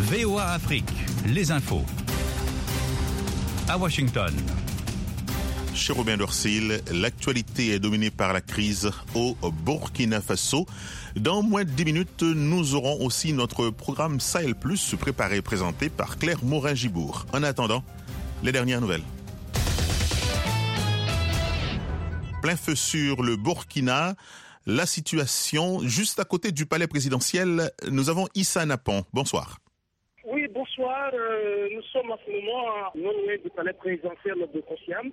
VOA Afrique, les infos. À Washington. Chez Robin Dorsil, l'actualité est dominée par la crise au Burkina Faso. Dans moins de 10 minutes, nous aurons aussi notre programme Sahel Plus préparé et présenté par Claire Morin-Gibourg. En attendant, les dernières nouvelles. Plein feu sur le Burkina. La situation juste à côté du palais présidentiel. Nous avons Issa Napon. Bonsoir. Oui, bonsoir. Nous sommes à ce moment non loin du palais présidentiel de Kosiam,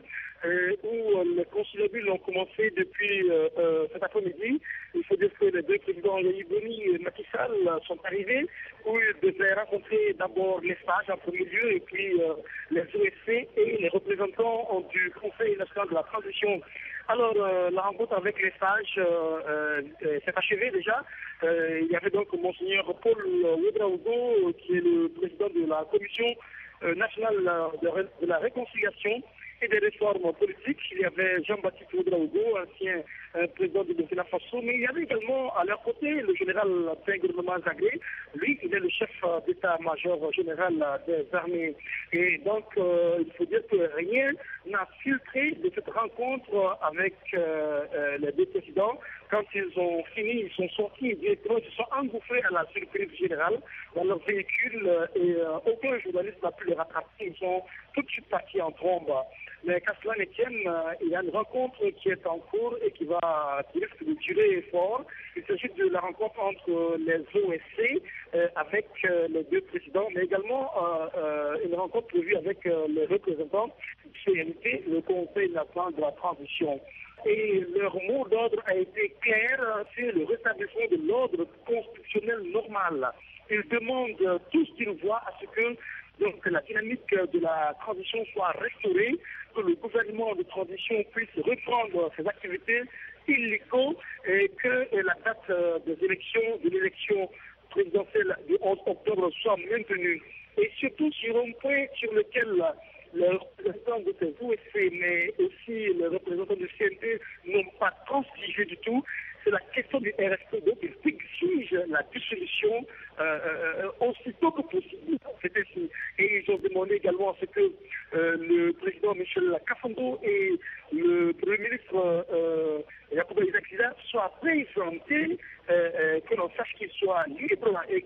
où les conciliabules ont commencé depuis cet après-midi. Il faut dire que les deux présidents, Yahya Boni et Macky Sall, sont arrivés, où ils devaient rencontrer d'abord les sages en premier lieu, et puis les OSC et les représentants du Conseil national de la transition. Alors, la rencontre avec les sages s'est achevée déjà. Il y avait donc Monseigneur Paul Ouedraogo, qui est le président de la Commission nationale de la réconciliation et des réformes politiques. Il y avait Jean-Baptiste Ouedraogo, ancien président du Burkina Faso, mais il y avait également à leur côté le général Pingouin Zagré. Lui, il est le chef d'état-major général des armées. Et donc, il faut dire que rien n'a filtré de cette rencontre avec les deux présidents. Quand ils ont fini, ils sont sortis directement, ils se sont engouffrés à la surprise générale dans leur véhicule et aucun journaliste n'a pu les rattraper. Ils sont tout de suite partis en trombe. Mais qu'à cela ne tienne, il y a une rencontre qui est en cours et qui risque de durer fort. Il s'agit de la rencontre entre les OSC avec les deux présidents, mais également une rencontre prévue avec les représentants du CNT, le Conseil national de la transition. Et leur mot d'ordre a été clair, c'est le rétablissement de l'ordre constitutionnel normal. Ils demandent tout ce qu'ils voient à ce que donc, la dynamique de la transition soit restaurée, que le gouvernement de transition puisse reprendre ses activités illico et que la date de l'élection présidentielle du 11 octobre soit maintenue. Et surtout sur un point sur lequel les représentants de ces OSC, mais aussi les représentants du CNT n'ont pas transigé du tout, c'est la question du RSP. Donc, ils exigent la dissolution aussitôt que possible. C'est ainsi. Et ils ont demandé également à ce que le président Michel Kafando et le Premier ministre Yacouba Isaac soient présentés, que l'on sache qu'ils soient libres et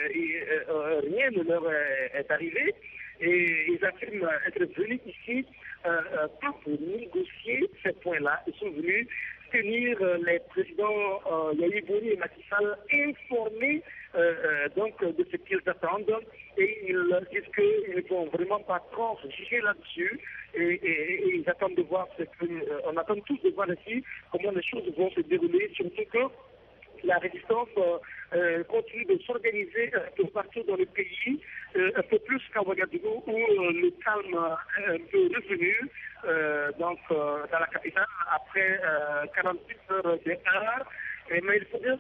que rien ne leur est arrivé. Et ils affirment être venus ici pas pour négocier ces points-là. Ils sont venus tenir les présidents Yahya Boni et Macky Sall informés donc de ce qu'ils attendent. Et ils disent qu'ils ne vont vraiment pas transiger là-dessus. Et ils attendent de voir on attend tous de voir ici comment les choses vont se dérouler, surtout que la résistance continue de s'organiser partout dans le pays, un peu plus qu'à Ouagadougou, où le calme est un peu revenu dans la capitale après 48 heures d'écart. Mais il faut dire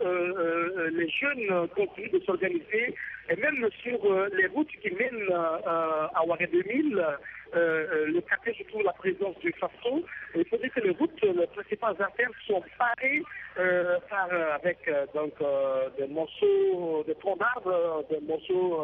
que les jeunes continuent de s'organiser, et même sur les routes qui mènent à Ouagadougou, le quartier se trouve la présidence du Faso. Il faut dire que les principales artères sont parées avec des morceaux de troncs d'arbres, des morceaux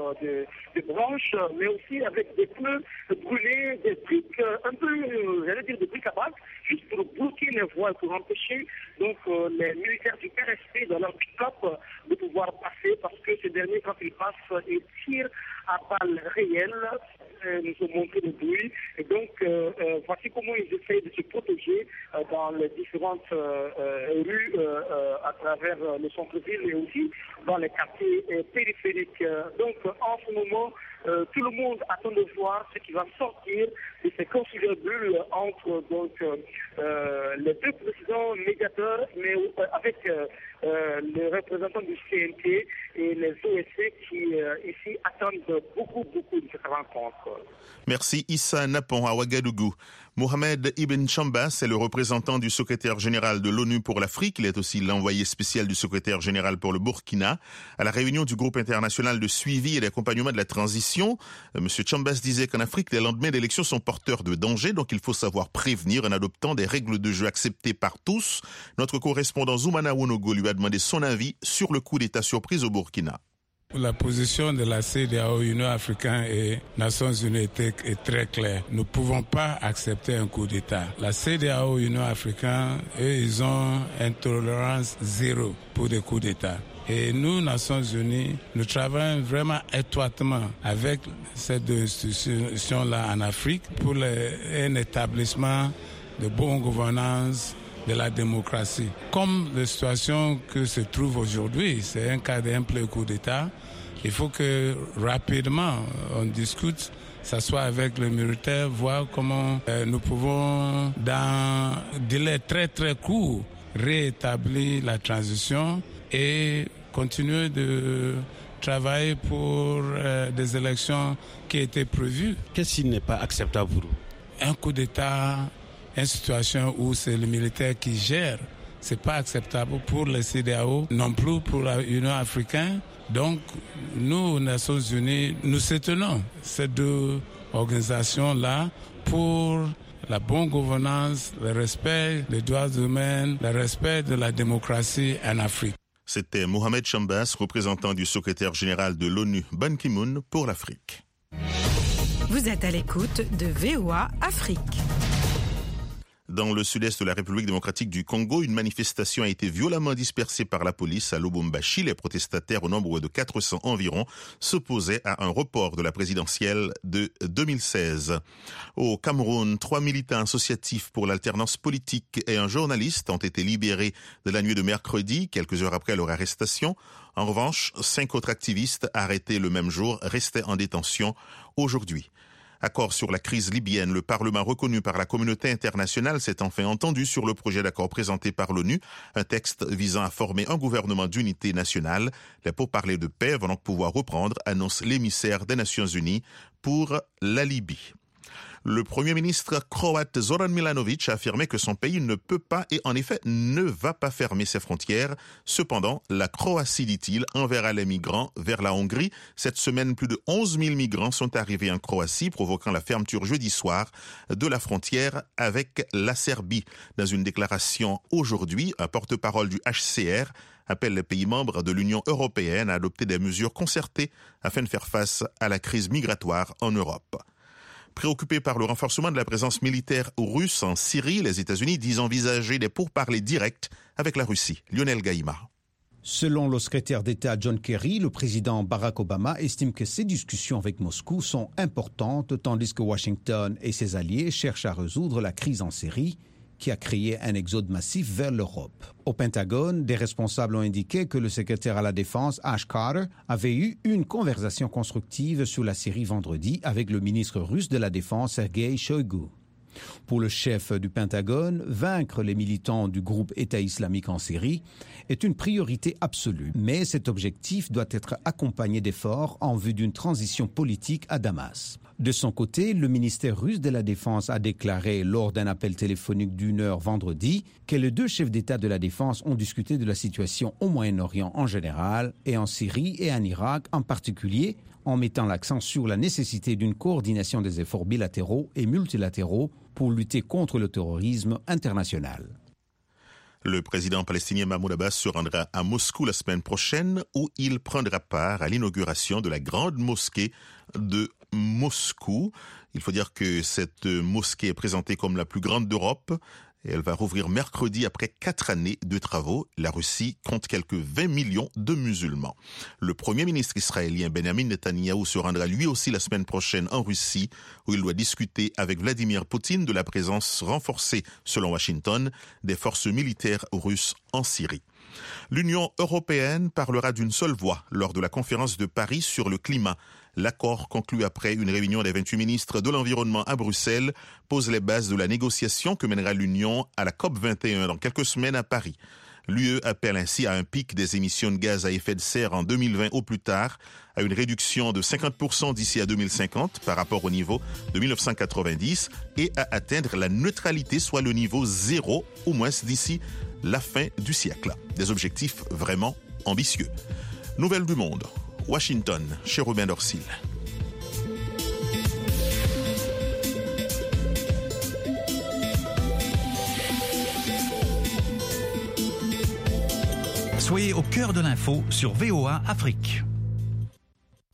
de branches, mais aussi avec des pneus brûlés, des briques, un peu, j'allais dire des briques à bac, juste pour bloquer les voies, pour empêcher donc les militaires du RSP dans leur pick-up de pouvoir passer, parce que ces derniers, quand ils passent, ils tirent à balles réelles. Nous ont montré le bruit. Et donc, voici comment ils essayent de se protéger dans les différentes rues à travers le centre-ville et aussi dans les quartiers périphériques. Donc, en ce moment, tout le monde attend de voir ce qui va sortir de ces conciliabules entre les deux présidents médiateurs, mais avec les représentants du CNT et les OSC qui ici attendent beaucoup de cette rencontre. Merci Issa Napon à Ouagadougou. Mohamed Ibn Chambas est le représentant du secrétaire général de l'ONU pour l'Afrique. Il est aussi l'envoyé spécial du secrétaire général pour le Burkina. À la réunion du groupe international de suivi et d'accompagnement de la transition, M. Chambas disait qu'en Afrique, les lendemains d'élections sont porteurs de dangers, donc il faut savoir prévenir en adoptant des règles de jeu acceptées par tous. Notre correspondant Zoumana Wonogo lui a demandé son avis sur le coup d'État surprise au Burkina. La position de la CEDEAO, Union africaine et Nations unies est très claire. Nous ne pouvons pas accepter un coup d'État. La CEDEAO, Union africaine, eux, ils ont une tolérance zéro pour des coups d'État. Et nous, Nations unies, nous travaillons vraiment étroitement avec ces deux institutions-là en Afrique pour un établissement de bonne gouvernance de la démocratie. Comme la situation que se trouve aujourd'hui, c'est un cas d'un plein coup d'État, il faut que rapidement on discute, s'assoit avec le militaire, voir comment nous pouvons, dans un délai très très court, rétablir la transition et continuer de travailler pour des élections qui étaient prévues. Qu'est-ce qui n'est pas acceptable pour vous? Un coup d'État, une situation où c'est le militaire qui gère, c'est pas acceptable pour les CEDEAO, non plus pour l'Union africaine. Donc, nous, Nations unies, nous soutenons ces deux organisations-là pour la bonne gouvernance, le respect des droits humains, le respect de la démocratie en Afrique. C'était Mohamed Chambas, représentant du secrétaire général de l'ONU, Ban Ki-moon, pour l'Afrique. Vous êtes à l'écoute de VOA Afrique. Dans le sud-est de la République démocratique du Congo, une manifestation a été violemment dispersée par la police à Lubumbashi. Les protestataires, au nombre de 400 environ, s'opposaient à un report de la présidentielle de 2016. Au Cameroun, 3 militants associatifs pour l'alternance politique et un journaliste ont été libérés de la nuit de mercredi, quelques heures après leur arrestation. En revanche, 5 autres activistes arrêtés le même jour restaient en détention aujourd'hui. Accord sur la crise libyenne. Le Parlement reconnu par la communauté internationale s'est enfin entendu sur le projet d'accord présenté par l'ONU, un texte visant à former un gouvernement d'unité nationale. Les pourparlers de paix vont donc pouvoir reprendre, annonce l'émissaire des Nations Unies pour la Libye. Le Premier ministre croate Zoran Milanovic a affirmé que son pays ne peut pas et en effet ne va pas fermer ses frontières. Cependant, la Croatie, dit-il, enverra les migrants vers la Hongrie. Cette semaine, plus de 11 000 migrants sont arrivés en Croatie, provoquant la fermeture jeudi soir de la frontière avec la Serbie. Dans une déclaration aujourd'hui, un porte-parole du HCR appelle les pays membres de l'Union européenne à adopter des mesures concertées afin de faire face à la crise migratoire en Europe. Préoccupés par le renforcement de la présence militaire russe en Syrie, les États-Unis disent envisager des pourparlers directs avec la Russie. Lionel Gaïma. Selon le secrétaire d'État John Kerry, le président Barack Obama estime que ces discussions avec Moscou sont importantes tandis que Washington et ses alliés cherchent à résoudre la crise en Syrie qui a créé un exode massif vers l'Europe. Au Pentagone, des responsables ont indiqué que le secrétaire à la Défense, Ash Carter, avait eu une conversation constructive sur la Syrie vendredi avec le ministre russe de la Défense, Sergei Shoigu. Pour le chef du Pentagone, vaincre les militants du groupe État islamique en Syrie est une priorité absolue, mais cet objectif doit être accompagné d'efforts en vue d'une transition politique à Damas. De son côté, le ministère russe de la Défense a déclaré lors d'un appel téléphonique d'1 heure vendredi que les deux chefs d'État de la Défense ont discuté de la situation au Moyen-Orient en général et en Syrie et en Irak en particulier, en mettant l'accent sur la nécessité d'une coordination des efforts bilatéraux et multilatéraux pour lutter contre le terrorisme international. Le président palestinien Mahmoud Abbas se rendra à Moscou la semaine prochaine où il prendra part à l'inauguration de la grande mosquée de Moscou. Il faut dire que cette mosquée est présentée comme la plus grande d'Europe. Et elle va rouvrir mercredi après 4 années de travaux. La Russie compte quelques 20 millions de musulmans. Le premier ministre israélien Benjamin Netanyahou se rendra lui aussi la semaine prochaine en Russie, où il doit discuter avec Vladimir Poutine de la présence renforcée, selon Washington, des forces militaires russes en Syrie. L'Union européenne parlera d'une seule voix lors de la conférence de Paris sur le climat. L'accord conclu après une réunion des 28 ministres de l'environnement à Bruxelles pose les bases de la négociation que mènera l'Union à la COP21 dans quelques semaines à Paris. L'UE appelle ainsi à un pic des émissions de gaz à effet de serre en 2020 au plus tard, à une réduction de 50% d'ici à 2050 par rapport au niveau de 1990 et à atteindre la neutralité, soit le niveau zéro, au moins d'ici la fin du siècle. Des objectifs vraiment ambitieux. Nouvelles du monde. Washington, chez Robin Dorsil. Soyez au cœur de l'info sur VOA Afrique.